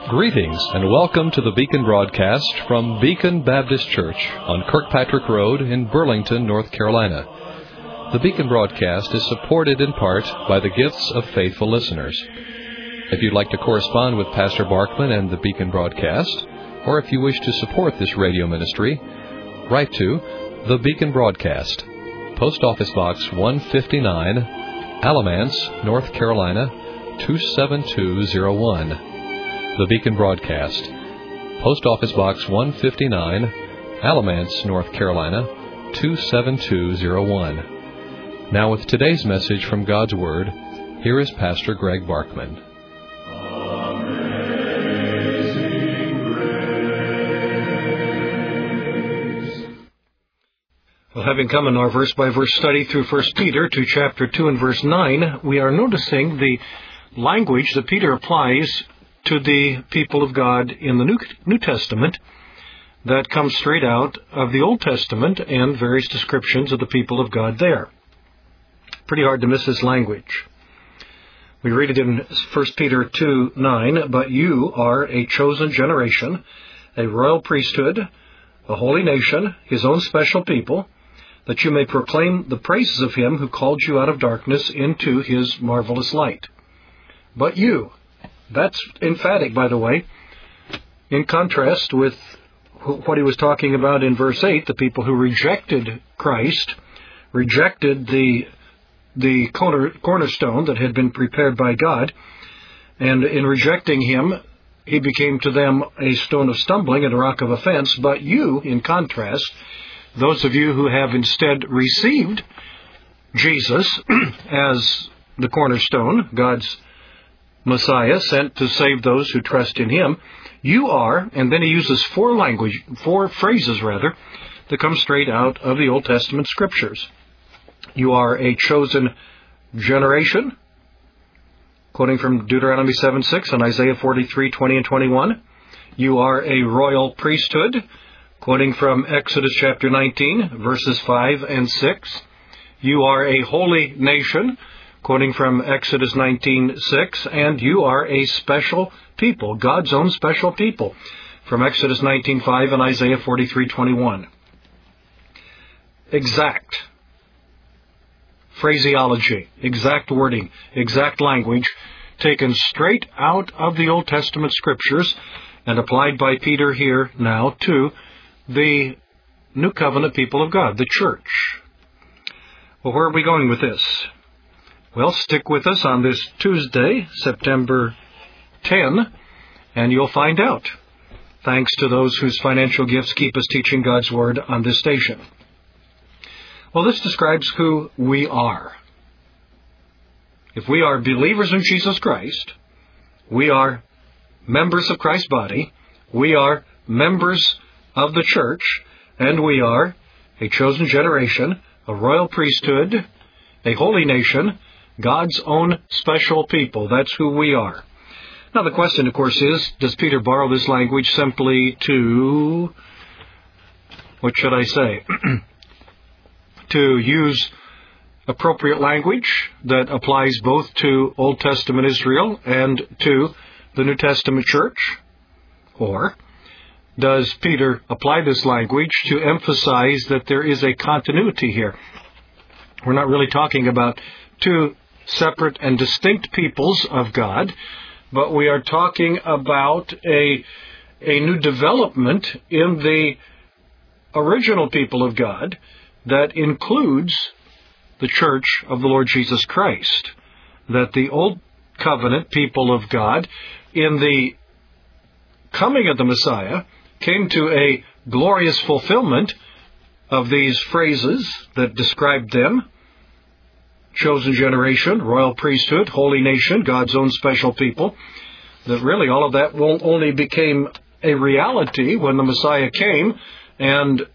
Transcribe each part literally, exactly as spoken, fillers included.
Greetings and welcome to the Beacon broadcast from Beacon Baptist Church on Kirkpatrick Road in Burlington, North Carolina. The Beacon broadcast is supported in part by the gifts of faithful listeners. If you'd like to correspond with Pastor Barkman and the Beacon broadcast, or if you wish to support this radio ministry, write to The Beacon Broadcast, Post Office Box one fifty-nine, Alamance, North Carolina, two seven two zero one. The Beacon Broadcast, Post Office Box one fifty-nine, Alamance, North Carolina, two seven two zero one. Now with today's message from God's Word, here is Pastor Greg Barkman. Well, having come in our verse-by-verse study through First Peter to chapter two and verse nine, we are noticing the language that Peter applies to the people of God in the New, New Testament that comes straight out of the Old Testament and various descriptions of the people of God there. Pretty hard to miss this language. We read it in First Peter two nine, "But you are a chosen generation, a royal priesthood, a holy nation, his own special people, that you may proclaim the praises of him who called you out of darkness into his marvelous light." But you. That's emphatic, by the way, in contrast with what he was talking about in verse eight, the people who rejected Christ, rejected the the corner, cornerstone that had been prepared by God, and in rejecting him, he became to them a stone of stumbling and a rock of offense. But you, in contrast, those of you who have instead received Jesus as the cornerstone, God's Messiah, sent to save those who trust in him, you are, and then he uses four language, four phrases rather, that come straight out of the Old Testament Scriptures. You are a chosen generation, quoting from Deuteronomy seven six and Isaiah forty-three twenty and twenty-one. You are a royal priesthood, quoting from Exodus chapter nineteen, verses five and six. You are a holy nation, quoting from Exodus nineteen six, and you are a special people, God's own special people, from Exodus nineteen five and Isaiah forty-three twenty-one. Exact phraseology, exact wording, exact language, taken straight out of the Old Testament Scriptures and applied by Peter here now to the New Covenant people of God, the church. Well, where are we going with this? Well, stick with us on this Tuesday, September tenth, and you'll find out, thanks to those whose financial gifts keep us teaching God's Word on this station. Well, this describes who we are. If we are believers in Jesus Christ, we are members of Christ's body, we are members of the church, and we are a chosen generation, a royal priesthood, a holy nation, God's own special people. That's who we are. Now the question, of course, is, does Peter borrow this language simply to, what should I say, to use appropriate language that applies both to Old Testament Israel and to the New Testament church? Or does Peter apply this language to emphasize that there is a continuity here? We're not really talking about two separate and distinct peoples of God, but we are talking about a, a new development in the original people of God that includes the church of the Lord Jesus Christ. That the Old Covenant people of God, in the coming of the Messiah, came to a glorious fulfillment of these phrases that described them: chosen generation, royal priesthood, holy nation, God's own special people. That really all of that only became a reality when the Messiah came and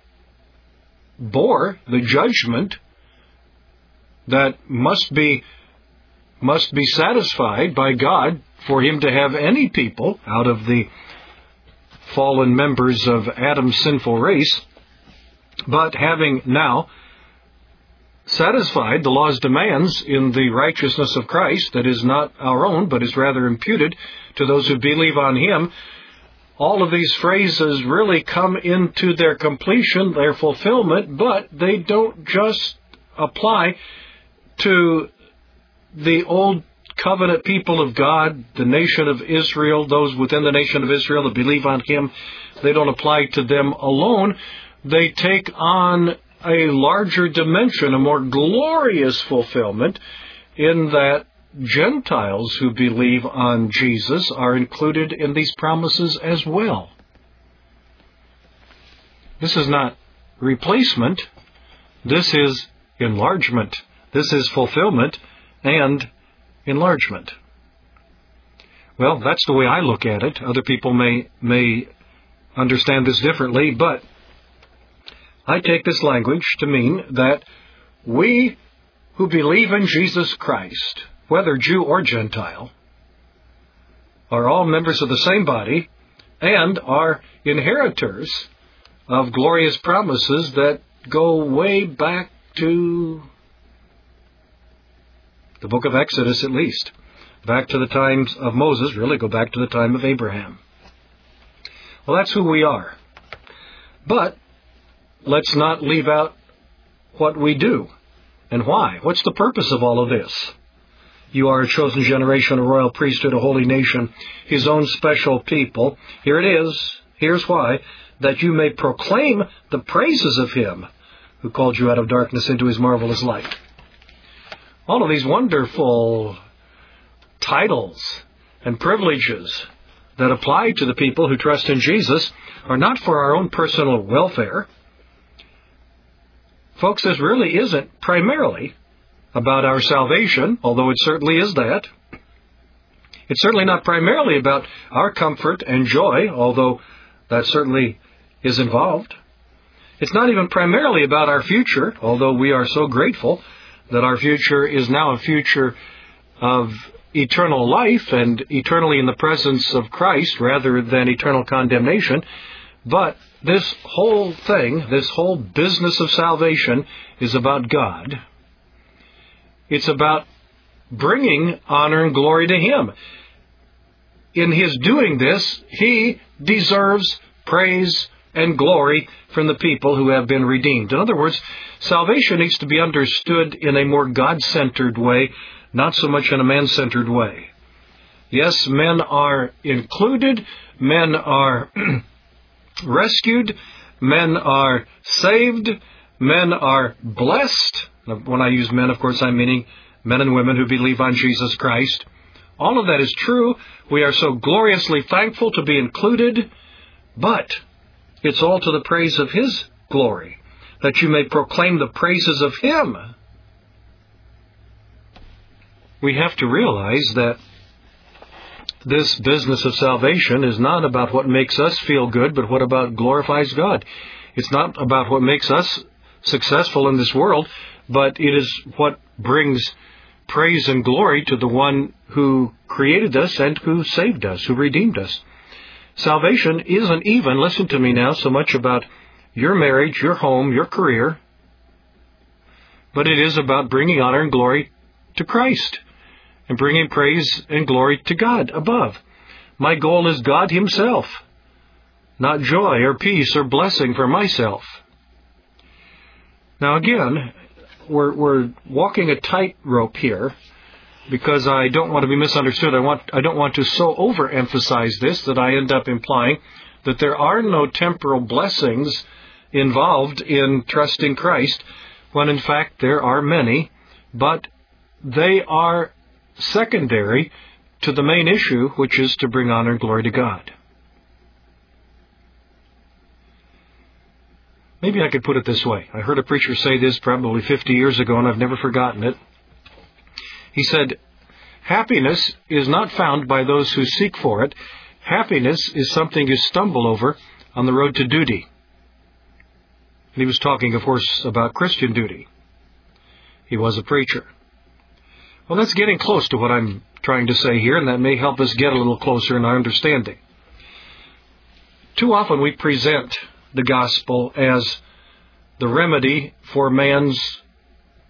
bore the judgment that must be must be satisfied by God for him to have any people out of the fallen members of Adam's sinful race. But having now satisfied the law's demands in the righteousness of Christ that is not our own, but is rather imputed to those who believe on Him, all of these phrases really come into their completion, their fulfillment, but they don't just apply to the old covenant people of God, the nation of Israel, those within the nation of Israel that believe on Him. They don't apply to them alone. They take on a larger dimension, a more glorious fulfillment, in that Gentiles who believe on Jesus are included in these promises as well. This is not replacement. This is enlargement. This is fulfillment and enlargement. Well, that's the way I look at it. Other people may may understand this differently, but I take this language to mean that we who believe in Jesus Christ, whether Jew or Gentile, are all members of the same body and are inheritors of glorious promises that go way back to the book of Exodus at least. Back to the times of Moses, really go back to the time of Abraham. Well, that's who we are. But let's not leave out what we do and why. What's the purpose of all of this? You are a chosen generation, a royal priesthood, a holy nation, His own special people. Here it is. Here's why. That you may proclaim the praises of Him who called you out of darkness into His marvelous light. All of these wonderful titles and privileges that apply to the people who trust in Jesus are not for our own personal welfare. Folks, this really isn't primarily about our salvation, although it certainly is that. It's certainly not primarily about our comfort and joy, although that certainly is involved. It's not even primarily about our future, although we are so grateful that our future is now a future of eternal life and eternally in the presence of Christ rather than eternal condemnation. But this whole thing, this whole business of salvation is about God. It's about bringing honor and glory to Him. In His doing this, He deserves praise and glory from the people who have been redeemed. In other words, salvation needs to be understood in a more God-centered way, not so much in a man-centered way. Yes, men are included, men are rescued, men are saved, men are blessed. When I use men, of course, I'm meaning men and women who believe on Jesus Christ. All of that is true. We are so gloriously thankful to be included, but it's all to the praise of His glory, that you may proclaim the praises of Him. We have to realize that this business of salvation is not about what makes us feel good, but what about glorifies God. It's not about what makes us successful in this world, but it is what brings praise and glory to the one who created us and who saved us, who redeemed us. Salvation isn't even, listen to me now, so much about your marriage, your home, your career, but it is about bringing honor and glory to Christ and bringing praise and glory to God above. My goal is God Himself, not joy or peace or blessing for myself. Now again, we're, we're walking a tightrope here, because I don't want to be misunderstood. I want I don't want to so overemphasize this that I end up implying that there are no temporal blessings involved in trusting Christ, when in fact there are many, but they are secondary to the main issue, which is to bring honor and glory to God. Maybe I could put it this way. I heard a preacher say this probably fifty years ago, and I've never forgotten it. He said, happiness is not found by those who seek for it. Happiness is something you stumble over on the road to duty. And he was talking, of course, about Christian duty. He was a preacher. Well, that's getting close to what I'm trying to say here, and that may help us get a little closer in our understanding. Too often we present the gospel as the remedy for man's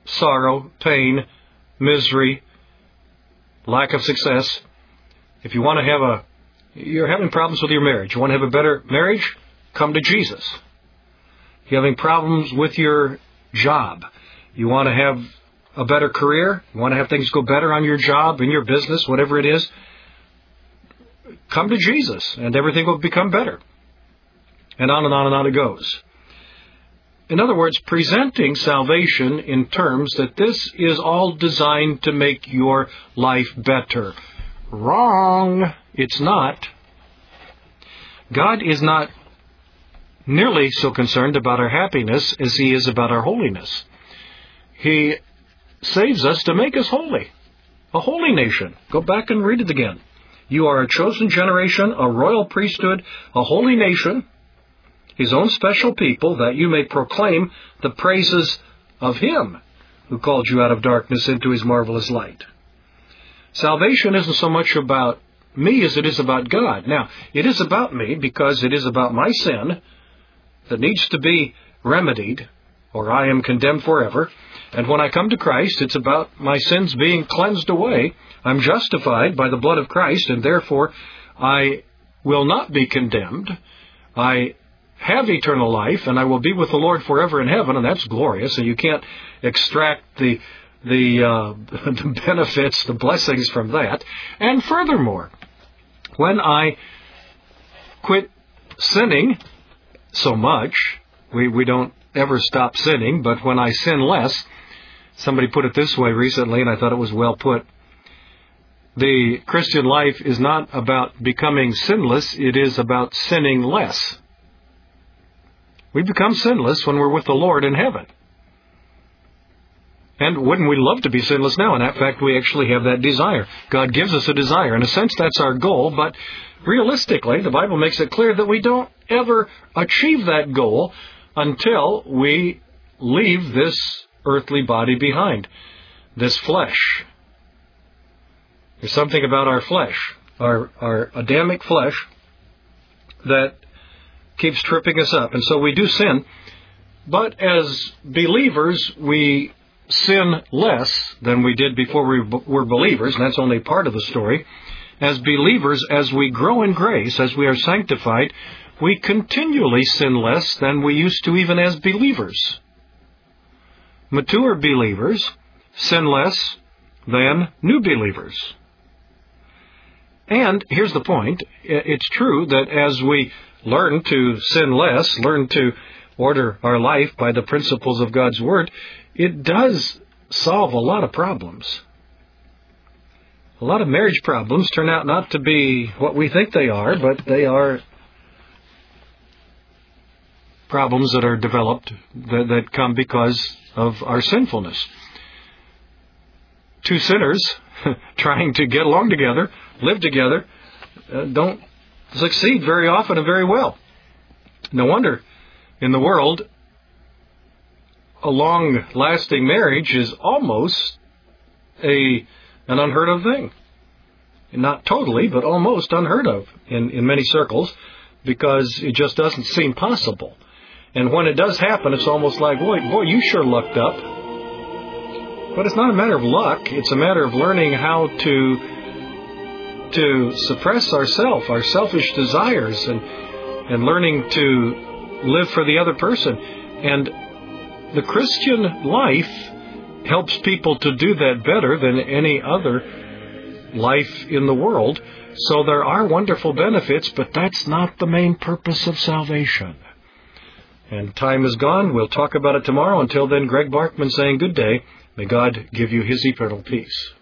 sorrow, pain, misery, lack of success. If you want to have a, you're having problems with your marriage, you want to have a better marriage, come to Jesus. If you're having problems with your job, you want to have a better career, you want to have things go better on your job, in your business, whatever it is, come to Jesus and everything will become better. And on and on and on it goes. In other words, presenting salvation in terms that this is all designed to make your life better. Wrong. It's not. God is not nearly so concerned about our happiness as He is about our holiness. He saves us to make us holy. A holy nation. Go back and read it again. You are a chosen generation, a royal priesthood, a holy nation, His own special people, that you may proclaim the praises of Him who called you out of darkness into His marvelous light. Salvation isn't so much about me as it is about God. Now, it is about me because it is about my sin that needs to be remedied, or I am condemned forever. And when I come to Christ, it's about my sins being cleansed away. I'm justified by the blood of Christ, and therefore I will not be condemned. I have eternal life, and I will be with the Lord forever in heaven, and that's glorious, and you can't extract the the, uh, the benefits, the blessings from that. And furthermore, when I quit sinning so much, we, we don't ever stop sinning, but when I sin less, somebody put it this way recently, and I thought it was well put, the Christian life is not about becoming sinless, it is about sinning less. We become sinless when we're with the Lord in heaven. And wouldn't we love to be sinless now? And in fact, we actually have that desire. God gives us a desire. In a sense, that's our goal, but realistically, the Bible makes it clear that we don't ever achieve that goal until we leave this earthly body behind, this flesh. There's something about our flesh, our, our Adamic flesh, that keeps tripping us up. And so we do sin, but as believers, we sin less than we did before we were believers, and that's only part of the story. As believers, as we grow in grace, as we are sanctified, we continually sin less than we used to even as believers. Mature believers sin less than new believers. And here's the point. It's true that as we learn to sin less, learn to order our life by the principles of God's Word, it does solve a lot of problems. A lot of marriage problems turn out not to be what we think they are, but they are problems that are developed that, that come because of our sinfulness. Two sinners trying to get along together, live together, uh, don't succeed very often and very well. No wonder in the world a long-lasting marriage is almost a an unheard of thing. Not totally, but almost unheard of in, in many circles, because it just doesn't seem possible. And when it does happen, it's almost like, boy, boy, you sure lucked up. But it's not a matter of luck. It's a matter of learning how to to suppress ourself, our selfish desires, and and learning to live for the other person. And the Christian life helps people to do that better than any other life in the world. So there are wonderful benefits, but that's not the main purpose of salvation. And time is gone. We'll talk about it tomorrow. Until then, Greg Barkman saying good day. May God give you His eternal peace.